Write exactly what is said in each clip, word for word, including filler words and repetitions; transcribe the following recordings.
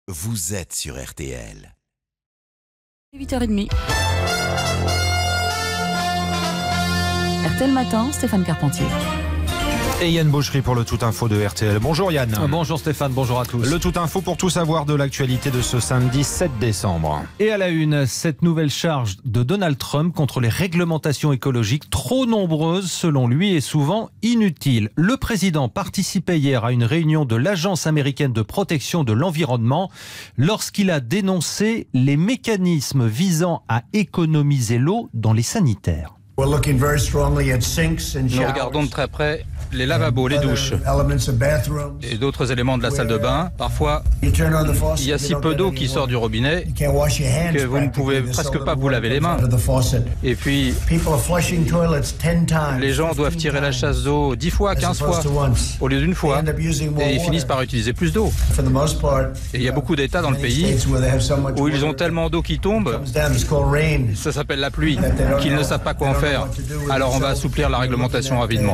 vous êtes sur R T L. huit heures trente. R T L Matin, Stéphane Carpentier. Et Yann Bauchery pour le Tout Info de R T L. Bonjour Yann. Bonjour Stéphane, bonjour à tous. Le Tout Info pour tout savoir de l'actualité de ce samedi sept décembre. Et à la une, cette nouvelle charge de Donald Trump contre les réglementations écologiques trop nombreuses selon lui et souvent inutiles. Le président participait hier à une réunion de l'Agence américaine de protection de l'environnement lorsqu'il a dénoncé les mécanismes visant à économiser l'eau dans les sanitaires. Nous regardons de très près les lavabos, les douches et d'autres éléments de la salle de bain. Parfois, il y a si peu d'eau qui sort du robinet que vous ne pouvez presque pas vous laver les mains. Et puis, les gens doivent tirer la chasse d'eau dix fois, quinze fois, au lieu d'une fois. Et ils finissent par utiliser plus d'eau. Et il y a beaucoup d'États dans le pays où ils ont tellement d'eau qui tombe, ça s'appelle la pluie, qu'ils ne savent pas quoi en faire. Alors on va assouplir la réglementation rapidement.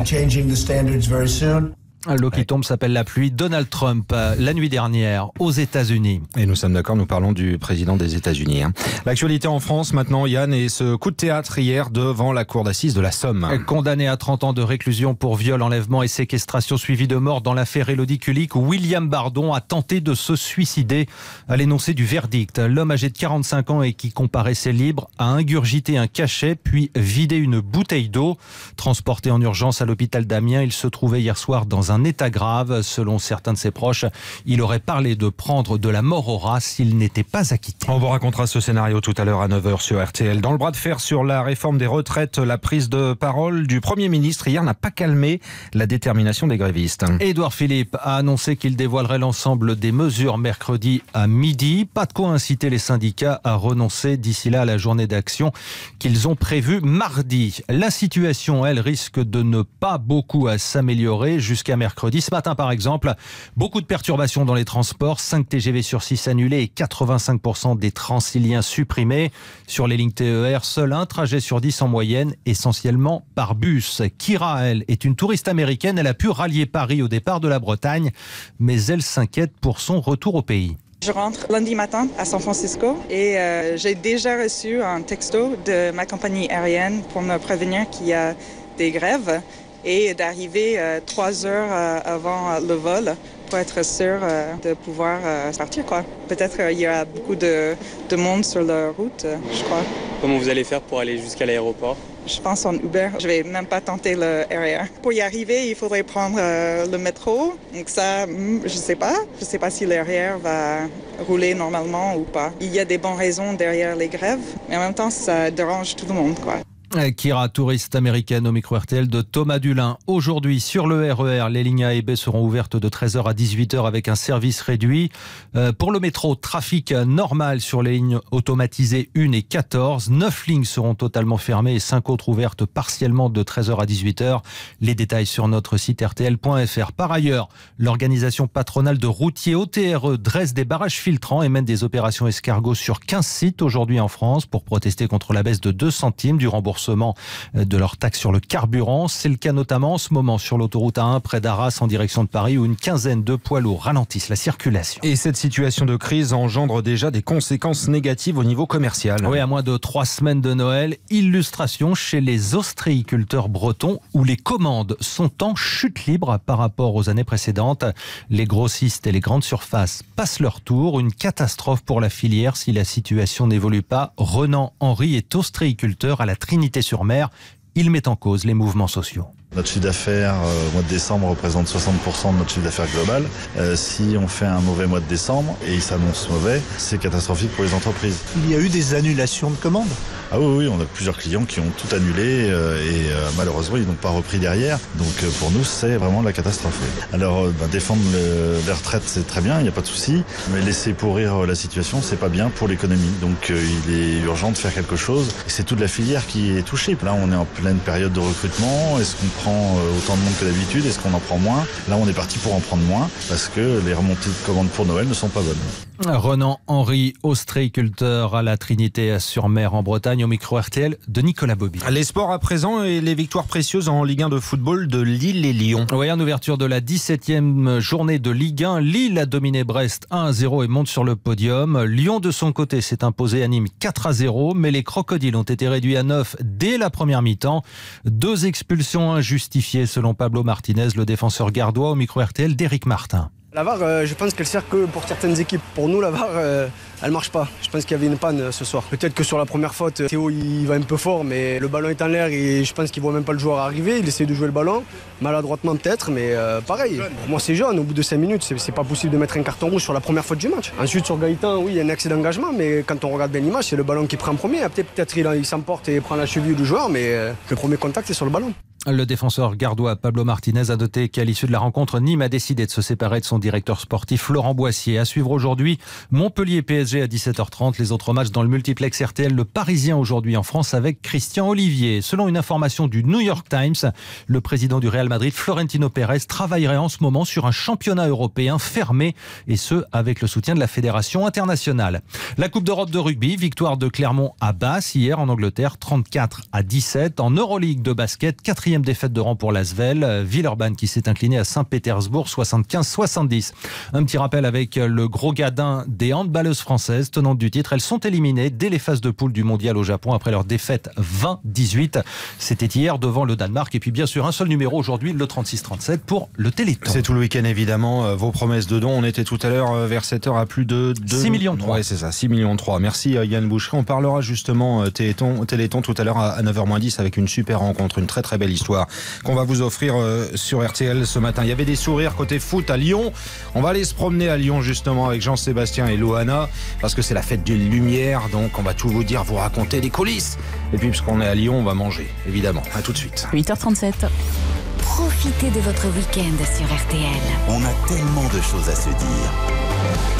L'eau qui tombe s'appelle la pluie. Donald Trump, la nuit dernière, aux États-Unis. Et nous sommes d'accord, nous parlons du président des États-Unis. Hein. L'actualité en France maintenant, Yann, et ce coup de théâtre hier devant la cour d'assises de la Somme. Condamné à trente ans de réclusion pour viol, enlèvement et séquestration suivi de mort dans l'affaire Élodie Kulik, William Bardon a tenté de se suicider à l'énoncé du verdict. L'homme âgé de quarante-cinq ans et qui comparaissait libre a ingurgité un cachet puis vidé une bouteille d'eau. Transporté en urgence à l'hôpital d'Amiens, il se trouvait hier soir dans un un état grave. Selon certains de ses proches, il aurait parlé de prendre de la mort au rat s'il n'était pas acquitté. On vous racontera ce scénario tout à l'heure à neuf heures sur R T L. Dans le bras de fer sur la réforme des retraites, la prise de parole du Premier ministre hier n'a pas calmé la détermination des grévistes. Édouard Philippe a annoncé qu'il dévoilerait l'ensemble des mesures mercredi à midi. Pas de quoi inciter les syndicats à renoncer d'ici là à la journée d'action qu'ils ont prévue mardi. La situation, elle, risque de ne pas beaucoup s'améliorer jusqu'à mercredi. Ce matin, par exemple, beaucoup de perturbations dans les transports. cinq T G V sur six annulés et quatre-vingt-cinq pour cent des Transiliens supprimés. Sur les lignes T E R, seul un trajet sur dix en moyenne, essentiellement par bus. Kira, elle, est une touriste américaine. Elle a pu rallier Paris au départ de la Bretagne, mais elle s'inquiète pour son retour au pays. Je rentre lundi matin à San Francisco et euh, j'ai déjà reçu un texto de ma compagnie aérienne pour me prévenir qu'il y a des grèves et d'arriver euh, trois heures euh, avant euh, le vol pour être sûr euh, de pouvoir euh, partir, quoi. Peut-être euh, il y aura beaucoup de, de monde sur la route, euh, je crois. Comment vous allez faire pour aller jusqu'à l'aéroport ? Je pense en Uber. Je vais même pas tenter le R R. Pour y arriver, il faudrait prendre euh, le métro. Donc ça, je sais pas. Je sais pas si le R R va rouler normalement ou pas. Il y a des bonnes raisons derrière les grèves, mais en même temps, ça dérange tout le monde, quoi. Kira, touriste américaine au micro R T L de Thomas Dulin. Aujourd'hui, sur le R E R, les lignes A et B seront ouvertes de treize heures à dix-huit heures avec un service réduit. Euh, pour le métro, trafic normal sur les lignes automatisées un et quatorze. neuf lignes seront totalement fermées et cinq autres ouvertes partiellement de treize heures à dix-huit heures. Les détails sur notre site R T L point F R. Par ailleurs, l'organisation patronale de routiers O T R E dresse des barrages filtrants et mène des opérations escargots sur quinze sites aujourd'hui en France pour protester contre la baisse de deux centimes du remboursement de leur taxe sur le carburant. C'est le cas notamment en ce moment sur l'autoroute A un près d'Arras en direction de Paris où une quinzaine de poids lourds ralentissent la circulation. Et cette situation de crise engendre déjà des conséquences négatives au niveau commercial. Oui, à moins de trois semaines de Noël, illustration chez les ostréiculteurs bretons où les commandes sont en chute libre par rapport aux années précédentes. Les grossistes et les grandes surfaces passent leur tour. Une catastrophe pour la filière si la situation n'évolue pas. Renan Henry est ostréiculteur à la Trinité-sur-Mer. Il met en cause les mouvements sociaux. Notre chiffre d'affaires euh, au mois de décembre représente soixante pour cent de notre chiffre d'affaires global. Euh, si on fait un mauvais mois de décembre, et il s'annonce mauvais, c'est catastrophique pour les entreprises. Il y a eu des annulations de commandes ? Ah oui, oui, on a plusieurs clients qui ont tout annulé euh, et euh, malheureusement ils n'ont pas repris derrière. Donc euh, pour nous c'est vraiment la catastrophe. Alors euh, bah, défendre le, les retraites c'est très bien, il n'y a pas de souci, mais laisser pourrir euh, la situation c'est pas bien pour l'économie. Donc euh, il est urgent de faire quelque chose. Et c'est toute la filière qui est touchée. Là on est en pleine période de recrutement. Est-ce qu'on prend autant de monde que d'habitude, est-ce qu'on en prend moins? Là, on est parti pour en prendre moins parce que les remontées de commandes pour Noël ne sont pas bonnes. Renan Henry, ostréiculteur à la Trinité-sur-Mer en Bretagne, au micro R T L de Nicolas Bobby. Les sports à présent et les victoires précieuses en Ligue un de football de Lille et Lyon. Oui, en ouverture de la dix-septième journée de Ligue un, Lille a dominé Brest un à zéro et monte sur le podium. Lyon, de son côté, s'est imposé à Nîmes quatre à zéro, mais les Crocodiles ont été réduits à neuf dès la première mi-temps. Deux expulsions injustifiées selon Pablo Martinez, le défenseur gardois, au micro R T L d'Éric Martin. La V A R, euh, je pense qu'elle sert que pour certaines équipes. Pour nous, la V A R, euh, elle marche pas. Je pense qu'il y avait une panne euh, ce soir. Peut-être que sur la première faute, Théo il va un peu fort, mais le ballon est en l'air et je pense qu'il voit même pas le joueur arriver. Il essaie de jouer le ballon, maladroitement peut-être, mais euh, pareil. Pour moi, c'est jeune. Au bout de cinq minutes, c'est, c'est pas possible de mettre un carton rouge sur la première faute du match. Ensuite, sur Gaëtan, oui, il y a un excès d'engagement, mais quand on regarde bien l'image, c'est le ballon qui prend en premier. Peut-être, peut-être il, il s'emporte et prend la cheville du joueur, mais euh, le premier contact, c'est sur le ballon. Le défenseur gardois Pablo Martinez a noté qu'à l'issue de la rencontre, Nîmes a décidé de se séparer de son directeur sportif Florent Boissier. À suivre aujourd'hui, Montpellier-P S G à dix-sept heures trente. Les autres matchs dans le multiplex R T L, le Parisien aujourd'hui en France avec Christian Olivier. Selon une information du New York Times, le président du Real Madrid, Florentino Pérez, travaillerait en ce moment sur un championnat européen fermé, et ce, avec le soutien de la Fédération internationale. La Coupe d'Europe de rugby, victoire de Clermont à Bath hier en Angleterre, trente-quatre à dix-sept. En Euroleague de basket, quatrième défaite de rang pour l'Asvel. Villeurbanne qui s'est incliné à Saint-Pétersbourg soixante-quinze à soixante-dix. Un petit rappel avec le gros gadin des handballeuses françaises tenantes du titre. Elles sont éliminées dès les phases de poule du mondial au Japon après leur défaite vingt à dix-huit. C'était hier devant le Danemark. Et puis bien sûr un seul numéro aujourd'hui, le trente-six trente-sept pour le Téléthon. C'est tout le week-end évidemment. Vos promesses de dons, on était tout à l'heure vers sept heures à plus de deux... six millions trois. Ouais, c'est ça, six millions trois. Merci Yann Boucherie. On parlera justement Téléthon, Téléthon tout à l'heure à neuf heures moins dix avec une super rencontre, une très très belle histoire qu'on va vous offrir euh, sur R T L ce matin. Il y avait des sourires côté foot à Lyon. On va aller se promener à Lyon justement avec Jean-Sébastien et Loana parce que c'est la fête d'une lumière, donc on va tout vous dire, vous raconter les coulisses. Et puis puisqu'on est à Lyon, on va manger, évidemment. À tout de suite. huit heures trente-sept. Profitez de votre week-end sur R T L. On a tellement de choses à se dire.